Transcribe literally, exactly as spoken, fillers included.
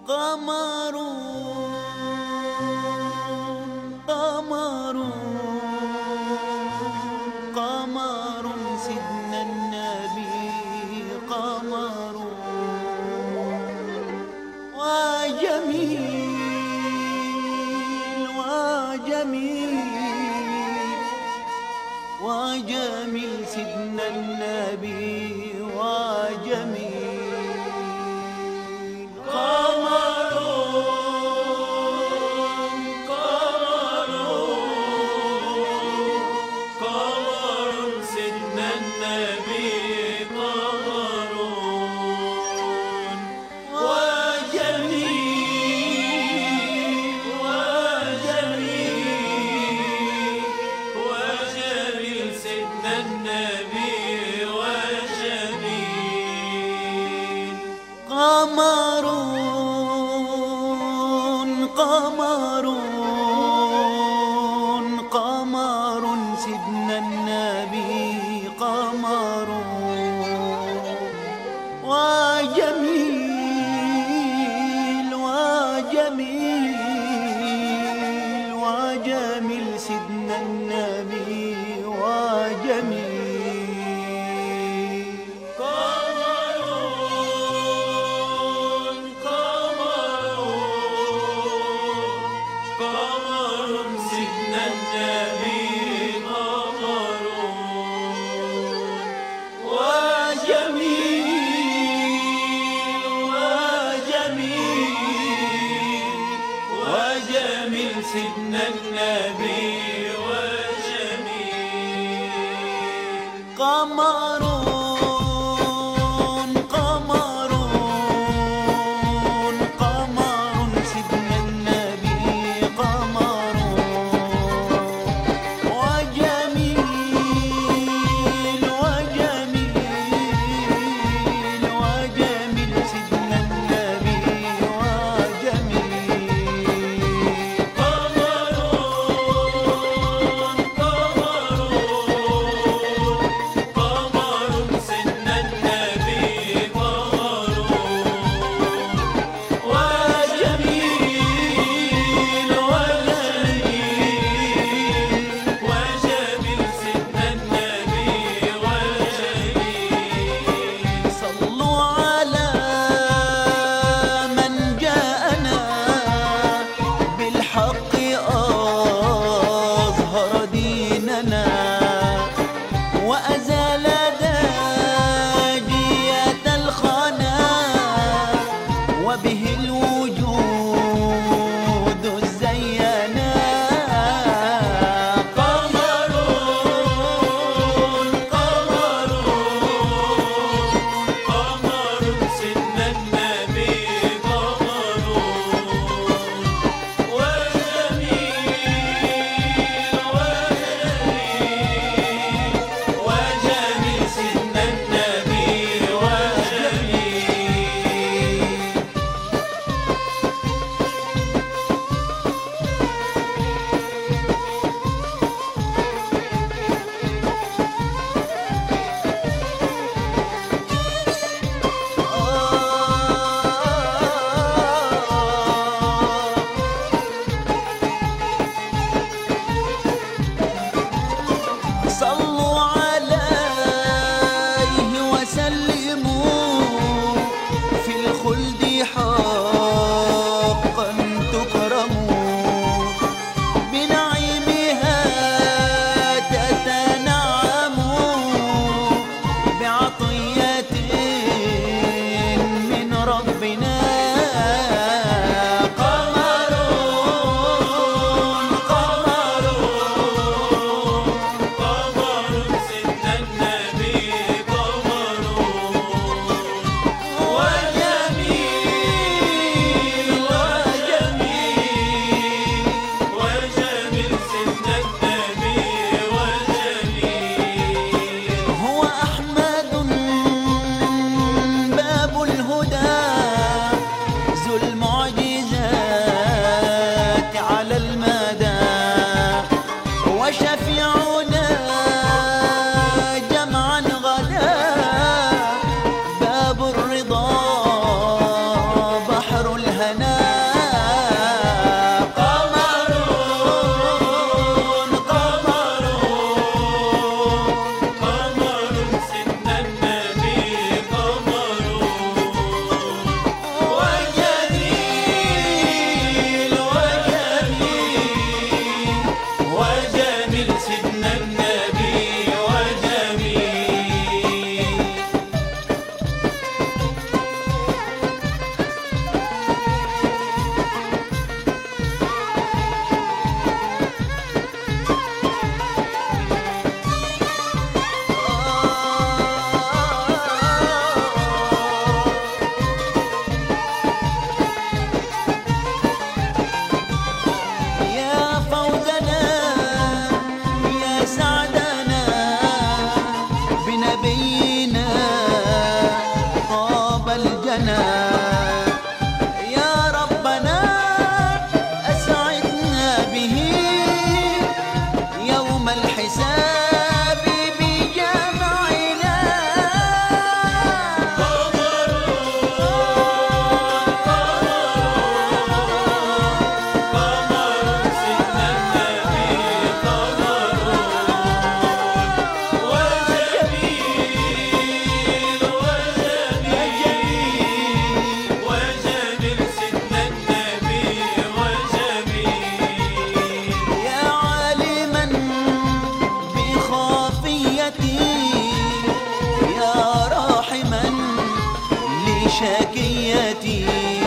قمر قمر قمر سيدنا النبي قمر وجميل وجميل وجميل سيدنا النبي وجميل قمر قمر قمر سيدنا النبي قمر وجميل وجميل وجميل سيدنا النبي وجميل قمر قمر قمر سيدنا النبي قمر وجميل وجميل وجميل سيدنا النبي وجميل قمر قمر قمر سيدنا النبي قمر وجميل وجميل وجميل سيدنا النبي وجميل قمر قمر قمر سيدنا النبي قمر وجميل وجميل وجميل سيدنا النبي وجميل قمر قمر قمر سيدنا النبي قمر وجميل وجميل وجميل سيدنا النبي وجميل صلوا على من جاءنا بالحق أظهر ديننا وأزال داجية الخنا وبه الوجود زينا قمر قمر قمر سيدنا النبي قمر وجميل وجميل وجميل سيدنا النبي وجميل شكيتي